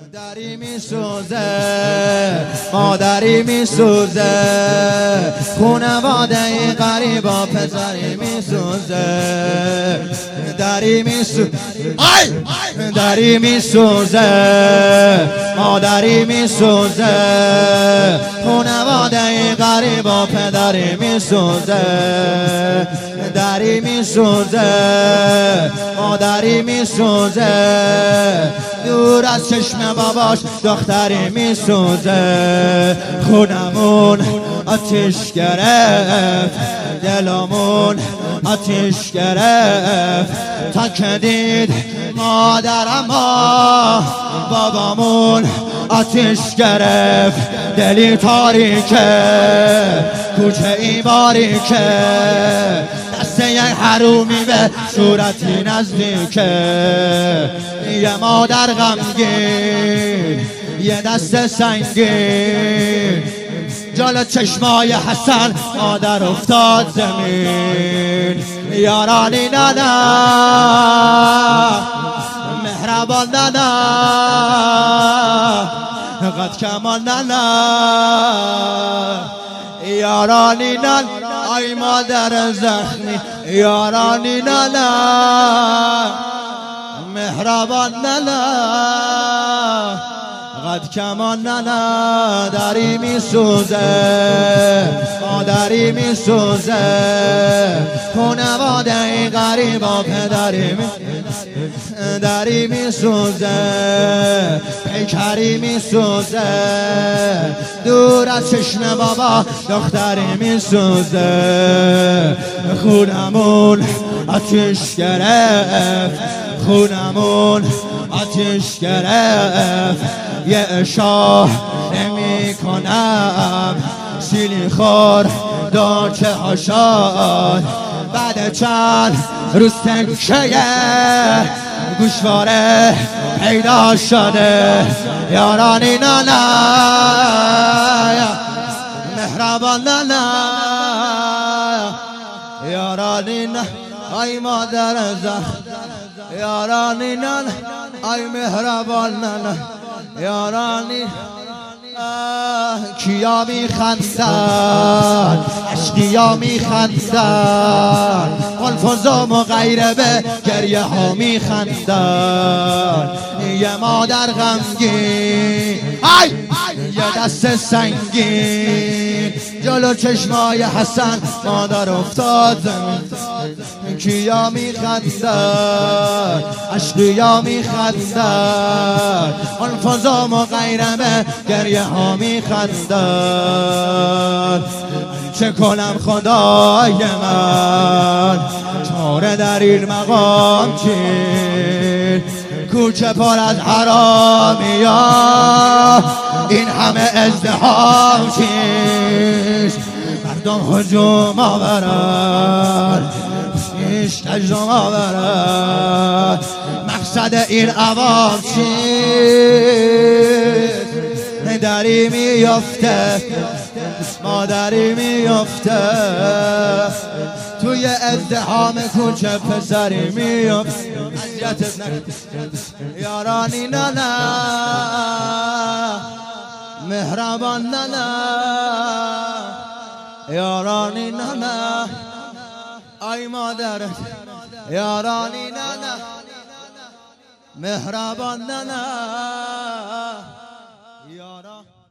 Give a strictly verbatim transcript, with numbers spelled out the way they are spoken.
دری می سوزه، مادری می سوزه، خونواده غریبا پسری می سوزه، دری می سوزه، دری می سوزه، مادری می سوزه، خونواده غریبا پدری می سوزه، دری می سوزه، مادری می سوزه، دور از چشم باباش دختری می سوزه، خونمون آتیش گرفت، دلمون آتیش گرفت، تا که دید مادرم بابامون آتیش گرفت، دلی تاریکه کوچه ای باریکه، دست یک حرومی به صورتی نزدیکه، یه مادر غمگین یه دست سنگین، جلو چشمای حسن مادر افتاد زمین، یارانی نانا مهربان نانا قد کمان نانا، یارانی نانا ای مادر زخمی، یارانی نانا مهربان نانا قد کمان نانا، دری می سوزه، مادری می سوزه، خونواده غریبا پدری می دری می سوزه، پیکری می سوزه، دور از چشم بابا دختری می سوزه، خونمون آتیش گرفت، خونمون آتیش گرفت، یه اشاره نمی کنم سیلی خور داچه هاشاد، بعد چند روز تکیه گوشواره پیدا شده، یارانی نانا مهربان نانا، یارانی نانا ای مادر زخم، یارانی نانا ای مهربان نانا، یارانی کیا می خندن عشقیا می خندن، الفظام و غیره به گریه ها می خندن، یه مادر غمگین ای یه دست سنگین، جلو چشمای حسن مادر افتاد زمین، کیا می خندن عشقیا می خندن، الفظام و غیره به گریه ها می خندن، چه کنم خدای من چاره در این مقام چین، کوچه پر از حرامی ها این همه ازدحام چیست، مردم هجوم آورن پیش کجم آورن، مقصد این عوام چیست، دری میفته مادری میفته، توی ازدحام کوچه پسری میفته، اذیتت نکن یارانی نانا مهربان نانا، یارانی نانا ای مادر، یارانی نانا مهربان نانا، یاران